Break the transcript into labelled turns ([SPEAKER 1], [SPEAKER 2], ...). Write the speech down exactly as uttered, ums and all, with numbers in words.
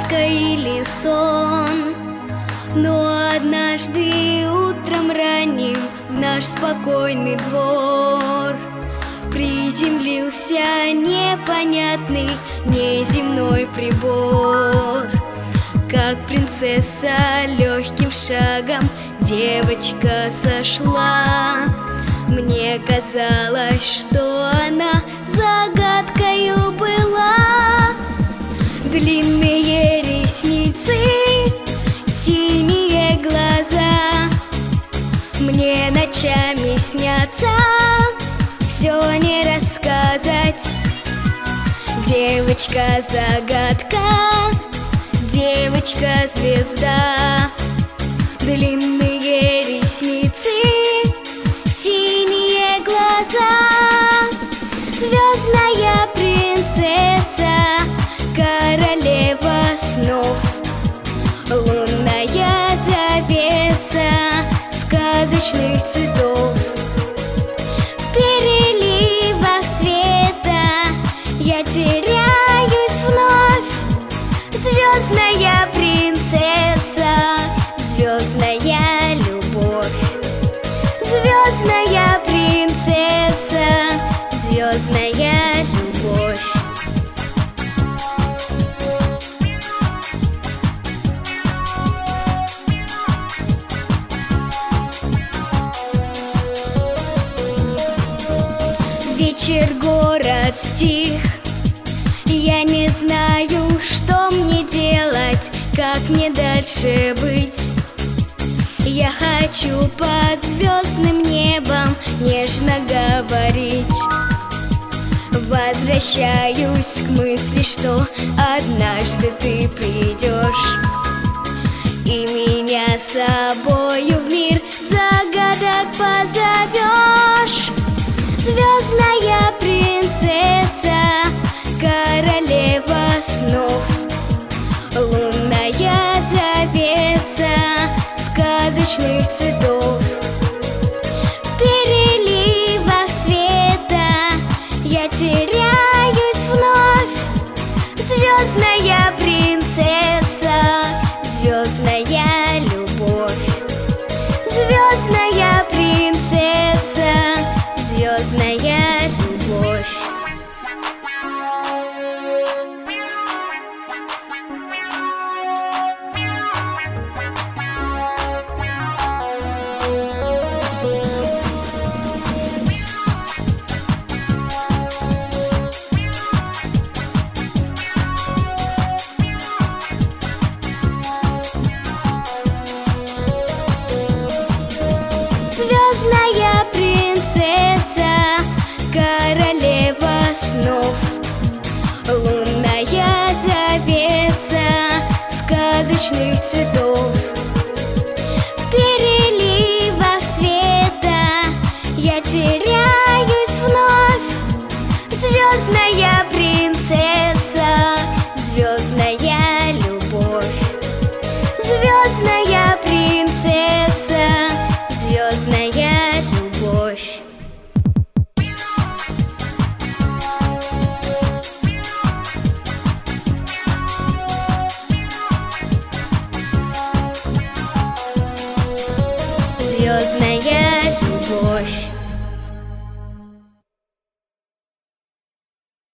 [SPEAKER 1] сказка или сон. Но однажды утром ранним в наш спокойный двор приземлился непонятный неземной прибор. Как принцесса легким шагом девочка сошла. Мне казалось, что она загадкою была. Длинные ресницы, синие глаза, мне ночами снятся, все не рассказать. Девочка-загадка, девочка-звезда, длинные ресницы, синие глаза. Звездная принцесса, королева снов, лунная завеса сказочных цветов. В переливах света я теряюсь вновь. Звездная принцесса, звездная любовь. Звездная принцесса, звездная любовь. Вечер, город стих, я не знаю, что мне делать, как мне дальше быть. Я хочу под звездным небом нежно говорить. Возвращаюсь к мысли, что однажды ты придешь и меня с собою в мир загадок позовешь. Звездная принцесса, королева снов, лунная завеса сказочных цветов. В переливах света я теряюсь вновь. Звездная принцесса, звездная любовь. Звездная принцесса, звездная любовь. Звездная принцесса, королева снов, лунная завеса сказочных цветов. В переливах света я теряюсь вновь. Звездная принцесса, звездная любовь. Звездная принцесса, звездная любовь. Звездная любовь.